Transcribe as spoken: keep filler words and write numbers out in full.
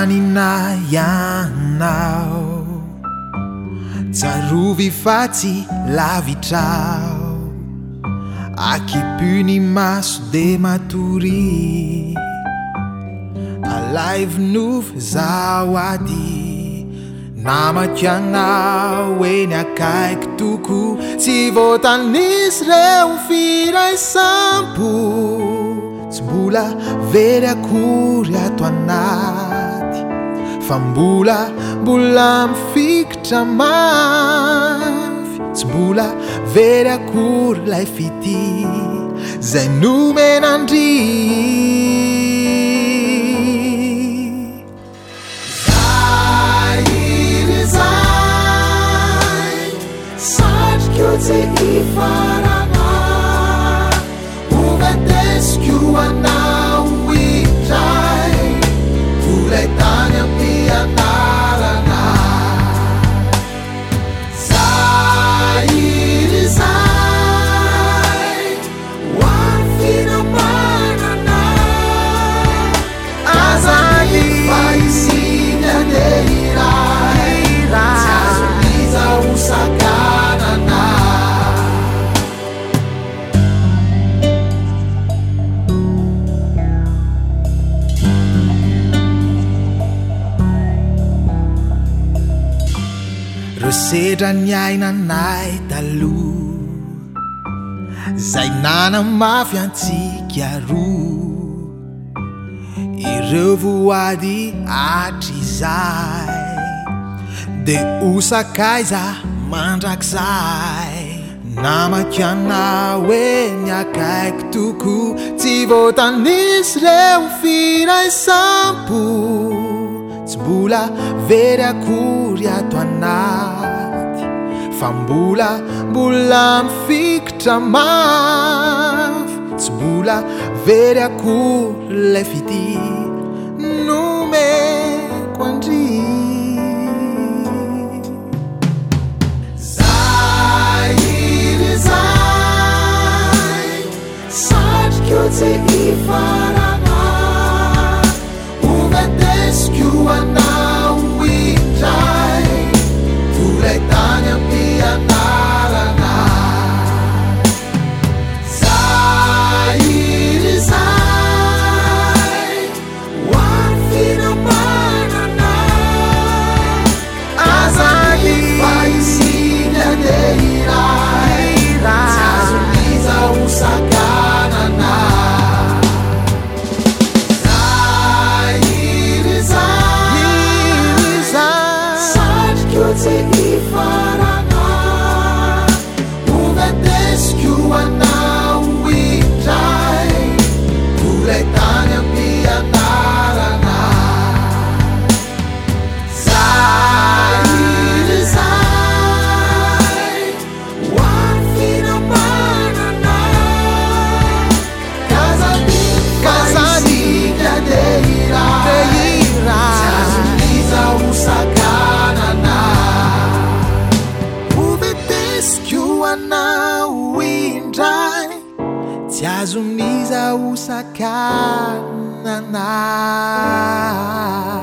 manina ianao tsarovy fa tsy lavitrao akipyny maso de matory alive nov zao ady namakianao eny akaiky toko tsy voatanisy reo firay sampo tsy mbola very akory ato anaty fa mbola mbola mifikitra mafy tsy mbola very akory lay fity zay nomenandry Say ifarana uvetescu anau itrai uletania pianarana zairi zai wafina manana azali faisinya deirai zazuliza usakanana sedra ny ainanay talo zay nana mafy antsika roa ireo voady atrizay de osakaiza mandrakzay namakianao eny akaiky toko tsy voatanisy reo firay sampo tsy mbola very akory ato anaty fa mbola mbola mifikitra mafy tsy mbola very akory lay fity nomeko andry zairi zay satrikeo tsy ifarana uvetescu anau itrai uletania pianarana zairi zai wafina manana azali faisinya deirai zazuliza usakanana ifarana uvetescu anau itrai uletania pianarana zairi zai wafina manana kazaninya deirai zazuliza usakanana anau indray tsy azoniza usakanana